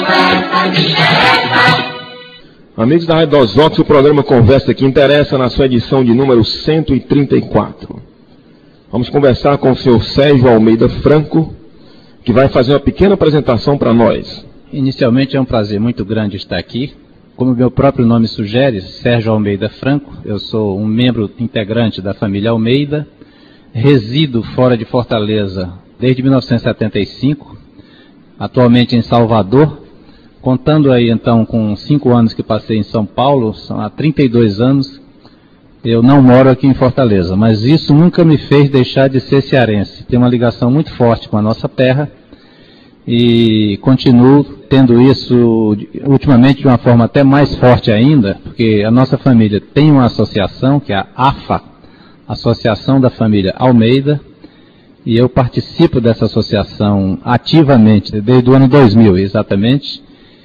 Amigos da Rádio Dos Votos, o programa Conversa que Interessa, na sua edição de número 134. Vamos conversar com o senhor Sérgio Almeida Franco, que vai fazer uma pequena apresentação para nós. Inicialmente é um prazer muito grande estar aqui. Como meu próprio nome sugere, Sérgio Almeida Franco, eu sou um membro integrante da família Almeida, resido fora de Fortaleza desde 1975, atualmente em Salvador, contando aí então com 5 anos que passei em São Paulo, são há 32 anos, eu não moro aqui em Fortaleza, mas isso nunca me fez deixar de ser cearense. Tenho uma ligação muito forte com a nossa terra e continuo tendo isso ultimamente de uma forma até mais forte ainda, porque a nossa família tem uma associação, que é a AFA, Associação da Família Almeida, e eu participo dessa associação ativamente desde o ano 2000, exatamente,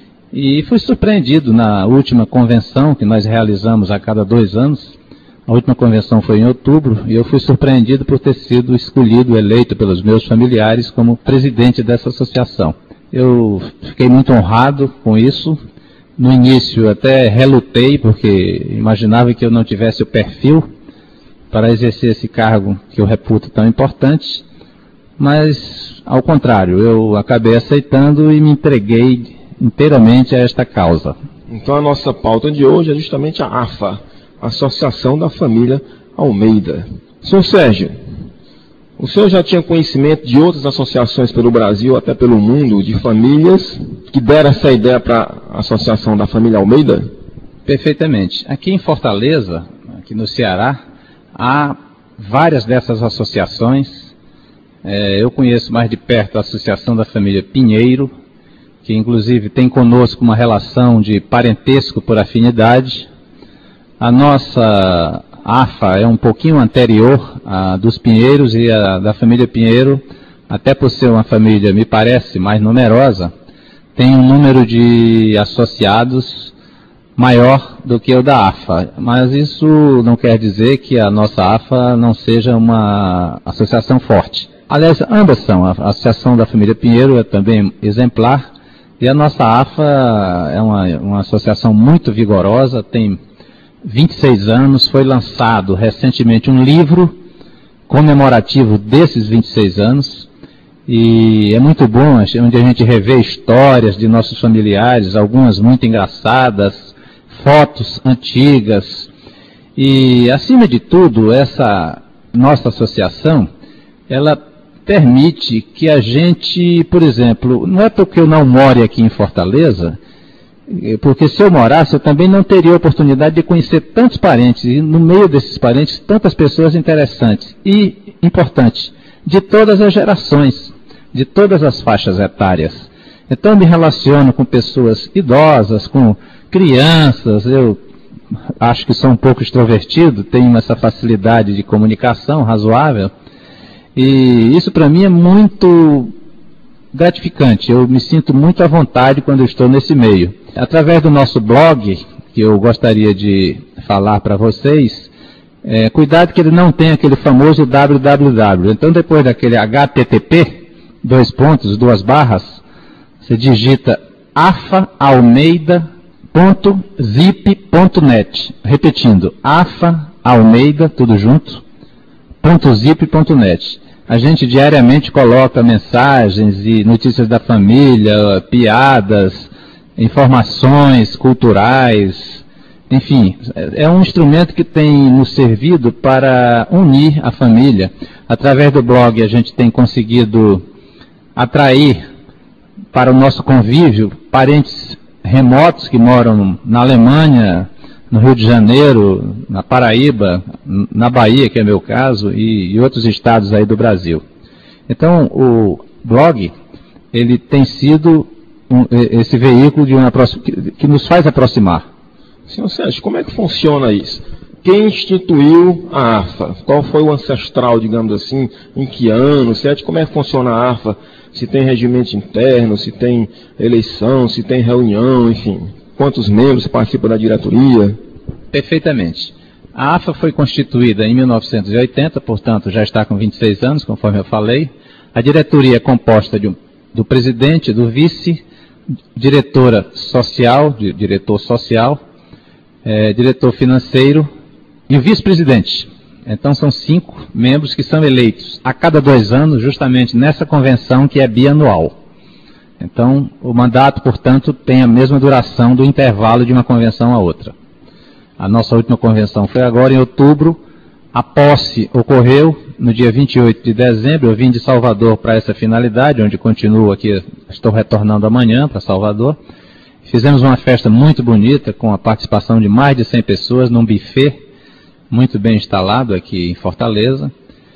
e fui surpreendido na última convenção que nós realizamos a cada 2 anos. A última convenção foi em outubro, e eu fui surpreendido por ter sido escolhido, eleito pelos meus familiares como presidente dessa associação. Eu fiquei muito honrado com isso. No início até relutei, porque imaginava que eu não tivesse o perfil para exercer esse cargo que eu reputo tão importante, mas, ao contrário, eu acabei aceitando e me entreguei inteiramente a esta causa. Então a nossa pauta de hoje é justamente a AFA, Associação da Família Almeida. Senhor Sérgio, o senhor já tinha conhecimento de outras associações pelo Brasil, até pelo mundo, de famílias que deram essa ideia para a Associação da Família Almeida? Perfeitamente. Aqui em Fortaleza, aqui no Ceará, há várias dessas associações. Eu conheço mais de perto a Associação da Família Pinheiro, que inclusive tem conosco uma relação de parentesco por afinidade. A nossa AFA é um pouquinho anterior à dos Pinheiros, e a da família Pinheiro, até por ser uma família, me parece, mais numerosa, tem um número de associados maior do que o da AFA, mas isso não quer dizer que a nossa AFA não seja uma associação forte. Aliás, ambas são. A Associação da Família Pinheiro é também exemplar, e a nossa AFA é uma associação muito vigorosa, tem 26 anos, foi lançado recentemente um livro comemorativo desses 26 anos, e é muito bom, onde a gente revê histórias de nossos familiares, algumas muito engraçadas, fotos antigas, e acima de tudo, essa nossa associação, ela permite que a gente, por exemplo, não é porque eu não more aqui em Fortaleza, porque se eu morasse, eu também não teria a oportunidade de conhecer tantos parentes, e no meio desses parentes, tantas pessoas interessantes e importantes, de todas as gerações, de todas as faixas etárias. Então, eu me relaciono com pessoas idosas, com crianças. Eu acho que sou um pouco extrovertido, tenho essa facilidade de comunicação razoável, e isso para mim é muito gratificante. Eu me sinto muito à vontade quando eu estou nesse meio. Através do nosso blog, que eu gostaria de falar para vocês, cuidado que ele não tem aquele famoso www. Então, depois daquele http, 2 pontos, 2 barras, você digita afaalmeida.zip.net. Repetindo, afaalmeida, tudo junto, .zip.net. A gente diariamente coloca mensagens e notícias da família, piadas, informações culturais, enfim, é um instrumento que tem nos servido para unir a família. Através do blog a gente tem conseguido atrair para o nosso convívio parentes remotos que moram na Alemanha, no Rio de Janeiro, na Paraíba, na Bahia, que é meu caso, e outros estados aí do Brasil. Então, o blog, ele tem sido esse veículo que nos faz aproximar. Senhor Sérgio, como é que funciona isso? Quem instituiu a AFA? Qual foi o ancestral, digamos assim, em que ano? Certo? Como é que funciona a AFA? Se tem regimento interno, se tem eleição, se tem reunião, enfim. Quantos membros participam da diretoria? Perfeitamente. A AFA foi constituída em 1980, portanto já está com 26 anos, conforme eu falei. A diretoria é composta do presidente, do vice, diretora social, diretor social, diretor financeiro e o vice-presidente. Então são 5 membros que são eleitos a cada 2 anos, justamente nessa convenção que é bianual. Então o mandato, portanto, tem a mesma duração do intervalo de uma convenção a outra. A nossa última convenção foi agora em outubro, a posse ocorreu no dia 28 de dezembro, eu vim de Salvador para essa finalidade, onde continuo aqui, estou retornando amanhã para Salvador. Fizemos uma festa muito bonita, com a participação de mais de 100 pessoas, num buffet muito bem instalado aqui em Fortaleza.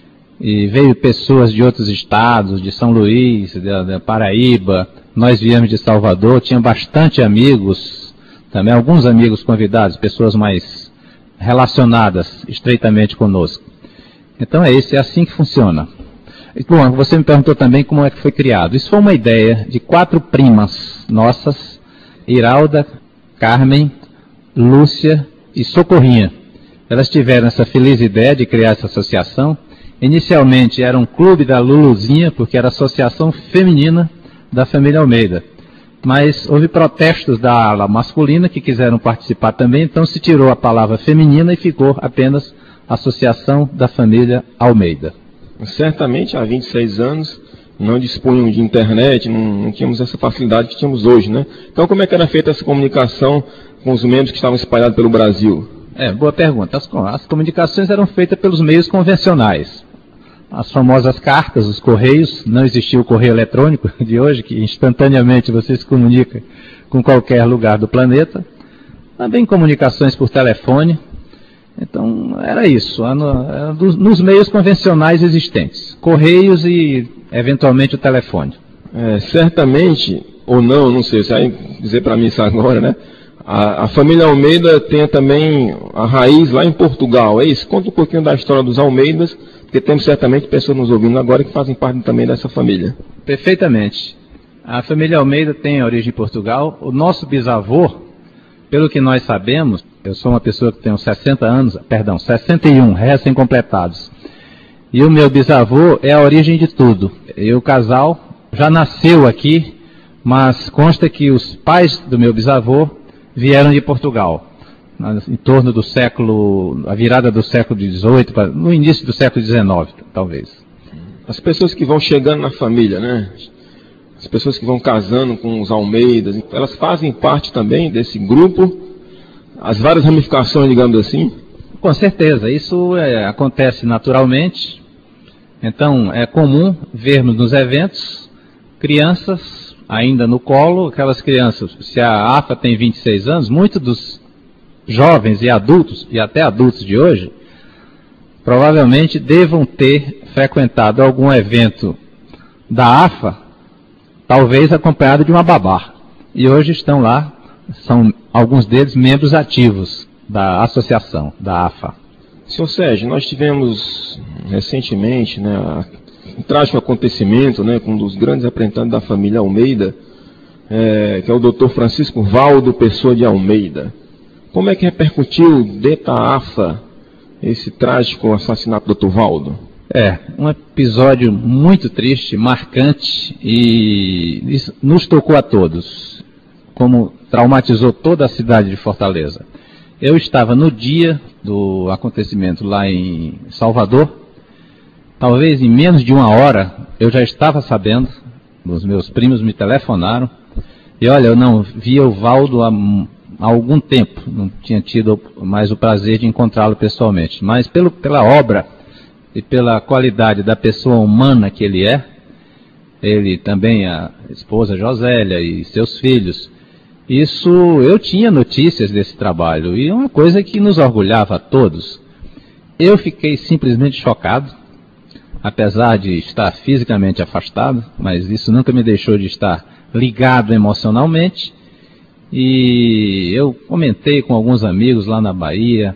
E veio pessoas de outros estados, de São Luís, da Paraíba, nós viemos de Salvador, tinha bastante amigos, também alguns amigos convidados, pessoas mais relacionadas estreitamente conosco. Então é assim que funciona. Bom, você me perguntou também como é que foi criado. Isso foi uma ideia de 4 primas nossas, Iralda, Carmen, Lúcia e Socorrinha. Elas tiveram essa feliz ideia de criar essa associação. Inicialmente era um clube da Luluzinha, porque era a associação feminina da família Almeida. Mas houve protestos da ala masculina que quiseram participar também, então se tirou a palavra feminina e ficou apenas Associação da Família Almeida. Certamente há 26 anos não dispunham de internet, não tínhamos essa facilidade que tínhamos hoje, né? Então como é que era feita essa comunicação com os membros que estavam espalhados pelo Brasil? Boa pergunta. As comunicações eram feitas pelos meios convencionais. As famosas cartas, os correios, não existia o correio eletrônico de hoje, que instantaneamente você se comunica com qualquer lugar do planeta. Também comunicações por telefone. Então, era isso, era nos meios convencionais existentes. Correios e, eventualmente, o telefone. Certamente, ou não sei, você vai dizer para mim isso agora, né? A família Almeida tem também a raiz lá em Portugal, é isso? Conta um pouquinho da história dos Almeidas, porque temos certamente pessoas nos ouvindo agora que fazem parte também dessa família. Perfeitamente. A família Almeida tem origem em Portugal. O nosso bisavô, pelo que nós sabemos, eu sou uma pessoa que tenho 61, recém-completados. E o meu bisavô é a origem de tudo. E o casal já nasceu aqui, mas consta que os pais do meu bisavô vieram de Portugal, em torno do a virada do século XVIII, no início do século XIX, talvez. As pessoas que vão chegando na família, né? As pessoas que vão casando com os Almeidas, elas fazem parte também desse grupo, as várias ramificações, digamos assim? Com certeza, isso acontece naturalmente. Então, é comum vermos nos eventos crianças ainda no colo, aquelas crianças, se a AFA tem 26 anos, muitos dos jovens e adultos, e até adultos de hoje, provavelmente devam ter frequentado algum evento da AFA, talvez acompanhado de uma babá. E hoje estão lá, são alguns deles membros ativos da associação, da AFA. Senhor Sérgio, nós tivemos recentemente, né, um trágico acontecimento, né, com um dos grandes representantes da família Almeida, que é o Dr. Francisco Valdo Pessoa de Almeida. Como é que repercutiu dentro da AFA esse trágico assassinato do Dr. Valdo? Um episódio muito triste, marcante, e isso nos tocou a todos, como traumatizou toda a cidade de Fortaleza. Eu estava no dia do acontecimento lá em Salvador. Talvez em menos de 1 hora eu já estava sabendo, os meus primos me telefonaram, e olha, eu não via o Valdo há algum tempo, não tinha tido mais o prazer de encontrá-lo pessoalmente, mas pela obra e pela qualidade da pessoa humana que ele também, a esposa Josélia e seus filhos, eu tinha notícias desse trabalho, e é uma coisa que nos orgulhava a todos. Eu fiquei simplesmente chocado, apesar de estar fisicamente afastado, mas isso nunca me deixou de estar ligado emocionalmente. E eu comentei com alguns amigos lá na Bahia,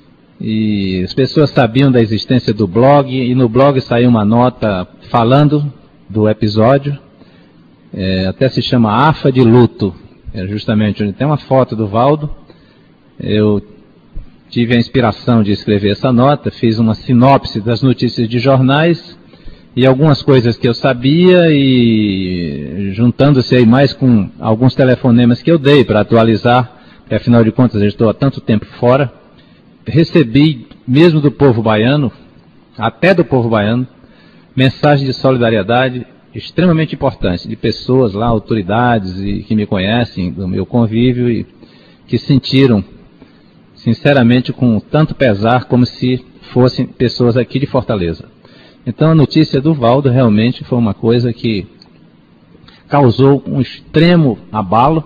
e as pessoas sabiam da existência do blog, e no blog saiu uma nota falando do episódio, até se chama AFA de Luto, justamente onde tem uma foto do Valdo. Eu tive a inspiração de escrever essa nota, fiz uma sinopse das notícias de jornais e algumas coisas que eu sabia, e juntando-se aí mais com alguns telefonemas que eu dei para atualizar, porque afinal de contas eu estou há tanto tempo fora, recebi mesmo do povo baiano, até do povo baiano, mensagens de solidariedade extremamente importantes, de pessoas lá, autoridades e que me conhecem, do meu convívio, e que sentiram, sinceramente, com tanto pesar, como se fossem pessoas aqui de Fortaleza. Então a notícia do Valdo realmente foi uma coisa que causou um extremo abalo,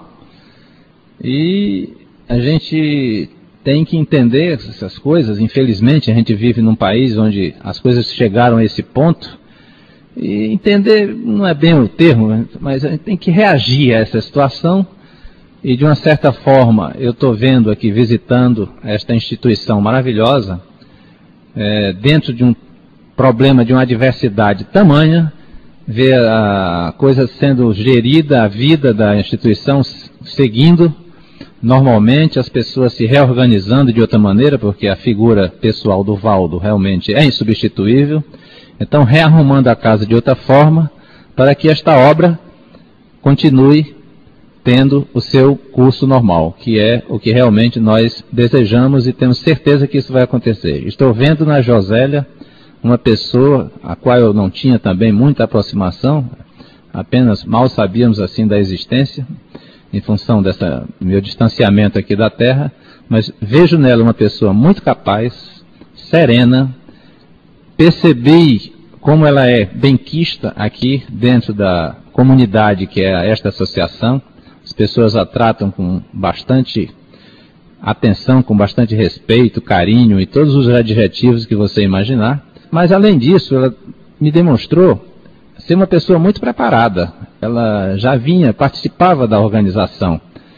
e a gente tem que entender essas coisas. Infelizmente a gente vive num país onde as coisas chegaram a esse ponto, e entender não é bem o termo, mas a gente tem que reagir a essa situação. E de uma certa forma eu estou vendo aqui, visitando esta instituição maravilhosa, dentro de um problema de uma adversidade tamanha, ver a coisa sendo gerida, a vida da instituição seguindo normalmente, as pessoas se reorganizando de outra maneira, porque a figura pessoal do Valdo realmente é insubstituível. Então, rearrumando a casa de outra forma, para que esta obra continue tendo o seu curso normal, que é o que realmente nós desejamos, e temos certeza que isso vai acontecer. Estou vendo na Josélia uma pessoa a qual eu não tinha também muita aproximação, apenas mal sabíamos assim da existência, em função desse meu distanciamento aqui da terra, mas vejo nela uma pessoa muito capaz, serena. Percebi como ela é benquista aqui dentro da comunidade que é esta associação. As pessoas a tratam com bastante atenção, com bastante respeito, carinho e todos os adjetivos que você imaginar. Mas além disso, ela me demonstrou ser uma pessoa muito preparada. Ela já participava da organização.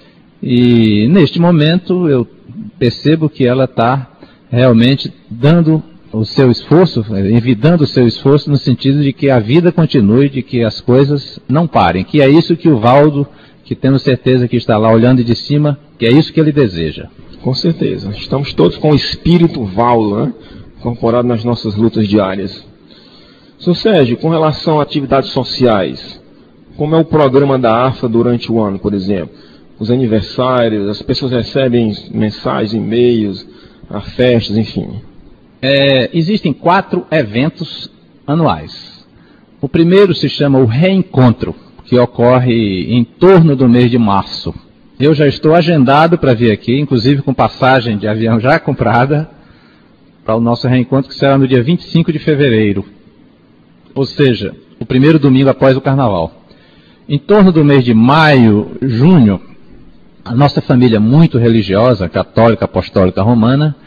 E neste momento eu percebo que ela está realmente dando o seu esforço, envidando o seu esforço no sentido de que a vida continue, de que as coisas não parem, que é isso que o Valdo, que temos certeza que está lá olhando de cima, que é isso que ele deseja. Com certeza. Estamos todos com o espírito Valdo, né? Incorporado nas nossas lutas diárias. Sr. Sérgio, com relação a atividades sociais, como é o programa da AFA durante o ano, por exemplo? Os aniversários, as pessoas recebem mensagens, e-mails, festas, enfim. Existem 4 eventos anuais. O primeiro se chama o Reencontro, que ocorre em torno do mês de março. Eu já estou agendado para vir aqui, inclusive com passagem de avião já comprada, para o nosso reencontro, que será no dia 25 de fevereiro. Ou seja, o primeiro domingo após o Carnaval. Em torno do mês de maio, junho, a nossa família muito religiosa, católica, apostólica, romana,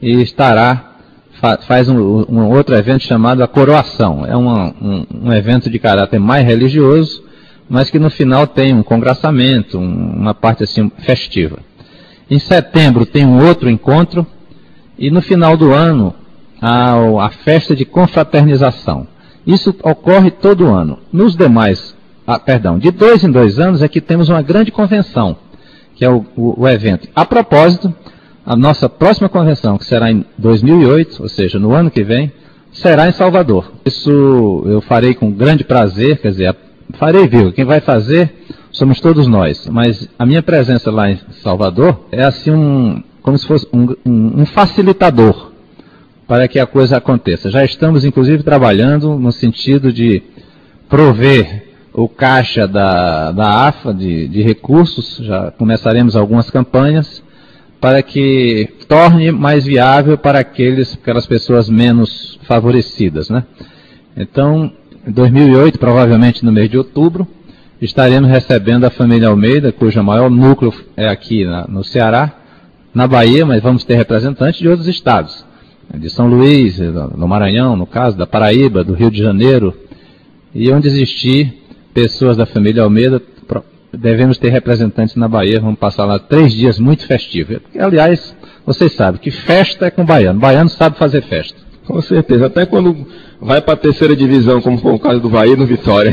faz um outro evento chamado a Coroação. É um evento de caráter mais religioso, mas que no final tem um congraçamento, uma parte assim festiva. Em setembro tem um outro encontro, e no final do ano a festa de confraternização. Isso ocorre todo ano. Nos demais, de 2 em 2 anos é que temos uma grande convenção, que é o evento. A propósito, a nossa próxima convenção, que será em 2008, ou seja, no ano que vem, será em Salvador. Isso eu farei com grande prazer, quer dizer, viu? Quem vai fazer somos todos nós. Mas a minha presença lá em Salvador é assim como se fosse um facilitador para que a coisa aconteça. Já estamos, inclusive, trabalhando no sentido de prover o caixa da AFA de recursos. Já começaremos algumas campanhas para que torne mais viável para aquelas pessoas menos favorecidas, né? Então, em 2008, provavelmente no mês de outubro, estaremos recebendo a família Almeida, cujo maior núcleo é aqui no Ceará, na Bahia, mas vamos ter representantes de outros estados, de São Luís, no Maranhão, no caso, da Paraíba, do Rio de Janeiro, e onde existir pessoas da família Almeida, devemos ter representantes na Bahia. Vamos passar lá 3 dias muito festivos. Aliás, vocês sabem que festa é com baiano. Baiano sabe fazer festa. Com certeza, até quando vai para a 3ª divisão, como foi o caso do Bahia no Vitória.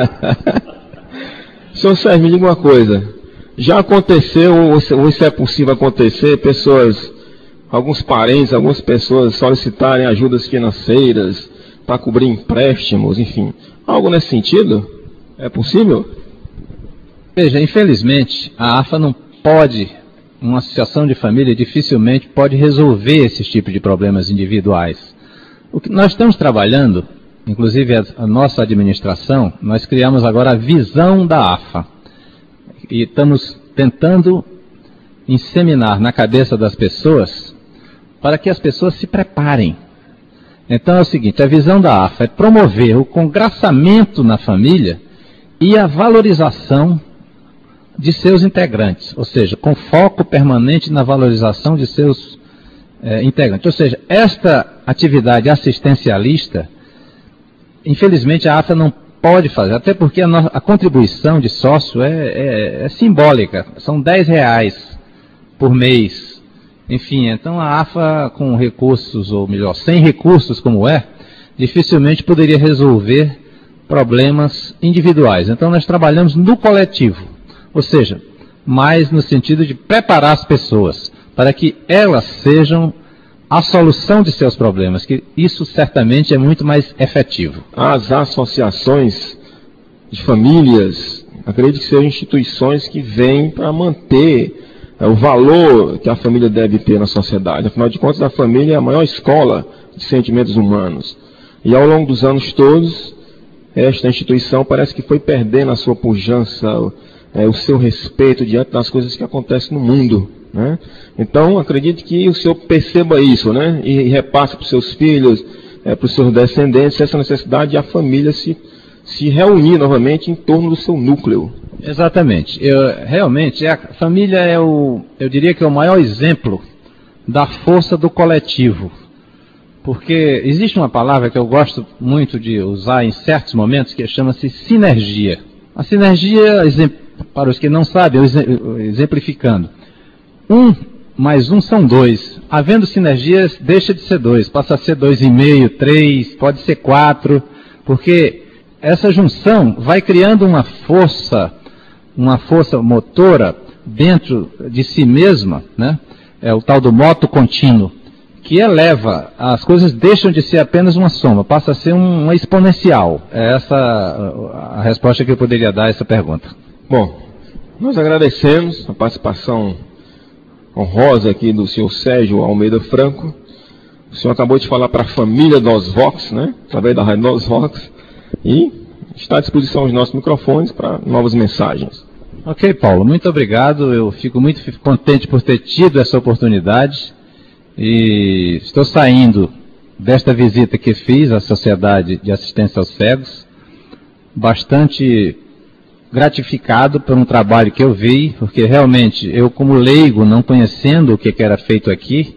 Senhor Sérgio, me diga uma coisa. Já aconteceu, ou isso é possível acontecer, alguns parentes, algumas pessoas solicitarem ajudas financeiras para cobrir empréstimos, enfim. Algo nesse sentido? É possível? Veja, infelizmente, a AFA não pode, uma associação de família dificilmente pode resolver esses tipos de problemas individuais. O que nós estamos trabalhando, inclusive a nossa administração, nós criamos agora a visão da AFA. E estamos tentando inseminar na cabeça das pessoas para que as pessoas se preparem. Então é o seguinte, a visão da AFA é promover o congraçamento na família e a valorização de seus integrantes, ou seja, com foco permanente na valorização de seus integrantes. Ou seja, esta atividade assistencialista, infelizmente a AFA não pode fazer, até porque a contribuição de sócio é simbólica, são R$10 por mês. Enfim, então a AFA com recursos, ou melhor, sem recursos como dificilmente poderia resolver problemas individuais. Então nós trabalhamos no coletivo, ou seja, mais no sentido de preparar as pessoas para que elas sejam a solução de seus problemas, que isso certamente é muito mais efetivo. As associações de famílias, acredito que sejam instituições que vêm para manter o valor que a família deve ter na sociedade. Afinal de contas, a família é a maior escola de sentimentos humanos. E ao longo dos anos todos, esta instituição parece que foi perdendo a sua pujança, o seu respeito diante das coisas que acontecem no mundo, né? Então, acredito que o senhor perceba isso, né? E repasse para os seus filhos, para os seus descendentes, essa necessidade de a família se reunir novamente em torno do seu núcleo. Exatamente. Realmente, a família eu diria que é o maior exemplo da força do coletivo. Porque existe uma palavra que eu gosto muito de usar em certos momentos, que chama-se sinergia. A sinergia, para os que não sabem, exemplificando, 1 mais 1 são 2. Havendo sinergias, deixa de ser 2, passa a ser 2,5, 3, pode ser 4, porque essa junção vai criando uma força motora dentro de si mesma, né? É o tal do moto contínuo, que eleva, as coisas deixam de ser apenas uma soma, passa a ser uma exponencial. É essa a resposta que eu poderia dar a essa pergunta. Bom, nós agradecemos a participação honrosa aqui do senhor Sérgio Almeida Franco. O senhor acabou de falar para a família da Osvox, né? Através da Rádio Osvox, e está à disposição os nossos microfones para novas mensagens. Ok, Paulo, muito obrigado. Eu fico muito contente por ter tido essa oportunidade e estou saindo desta visita que fiz à Sociedade de Assistência aos Cegos bastante gratificado por um trabalho que eu vi, porque realmente eu, como leigo, não conhecendo o que era feito aqui,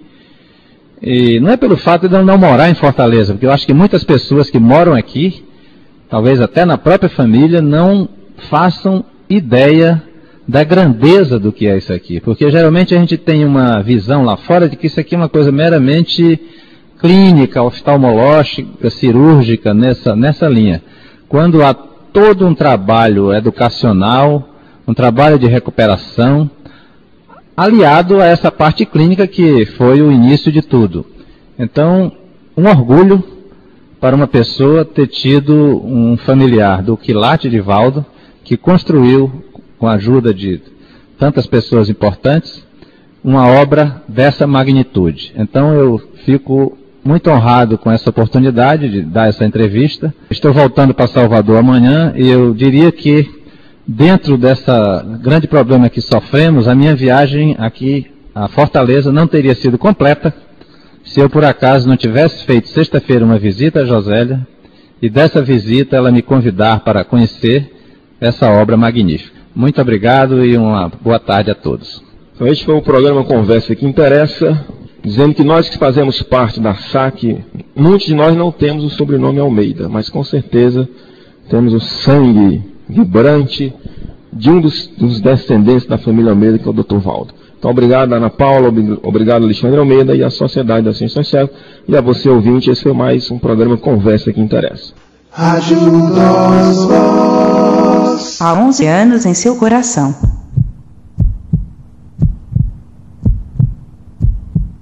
e não é pelo fato de eu não morar em Fortaleza, porque eu acho que muitas pessoas que moram aqui, talvez até na própria família, não façam ideia da grandeza do que é isso aqui, porque geralmente a gente tem uma visão lá fora de que isso aqui é uma coisa meramente clínica, oftalmológica, cirúrgica, nessa linha, quando há todo um trabalho educacional, um trabalho de recuperação, aliado a essa parte clínica que foi o início de tudo. Então, um orgulho para uma pessoa ter tido um familiar do quilate Divaldo, que construiu, com a ajuda de tantas pessoas importantes, uma obra dessa magnitude. Então eu fico muito honrado com essa oportunidade de dar essa entrevista. Estou voltando para Salvador amanhã e eu diria que, dentro dessa grande problema que sofremos, a minha viagem aqui a Fortaleza não teria sido completa se eu por acaso não tivesse feito sexta-feira uma visita a Josélia e dessa visita ela me convidar para conhecer essa obra magnífica. Muito obrigado e uma boa tarde a todos. Então este foi o programa Conversa que Interessa, dizendo que nós que fazemos parte da SAC, muitos de nós não temos o sobrenome Almeida, mas com certeza temos o sangue vibrante de um dos descendentes da família Almeida, que é o Dr. Valdo. Então, obrigado, Ana Paula, obrigado, Alexandre Almeida e a Sociedade da Ciência Cega. E a você, ouvinte, esse foi mais um programa Conversa que Interessa. Rádio Osvox. Há 11 anos em seu coração.